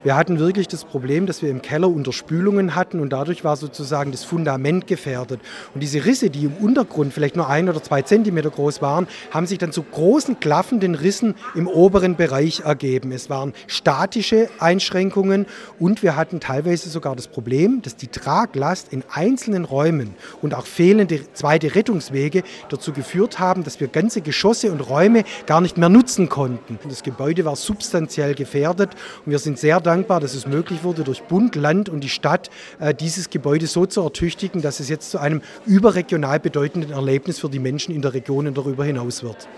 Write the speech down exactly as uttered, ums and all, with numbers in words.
Wir hatten wirklich das Problem, dass wir im Keller Unterspülungen hatten und dadurch war sozusagen das Fundament gefährdet. Und diese Risse, die im Untergrund vielleicht nur ein oder zwei Zentimeter groß waren, haben sich dann zu großen klaffenden Rissen im oberen Bereich ergeben. Es waren statische Einschränkungen und wir hatten teilweise sogar das Problem, dass die Traglast in einzelnen Räumen und auch fehlende zweite Rettungswege dazu geführt haben, dass wir ganze Geschosse und Räume gar nicht mehr nutzen konnten. Das Gebäude war substanziell gefährdet und wir sind sehr dankbar, dass es möglich wurde, durch Bund, Land und die Stadt äh, dieses Gebäude so zu ertüchtigen, dass es jetzt zu einem überregional bedeutenden Erlebnis für die Menschen in der Region und darüber hinaus wird.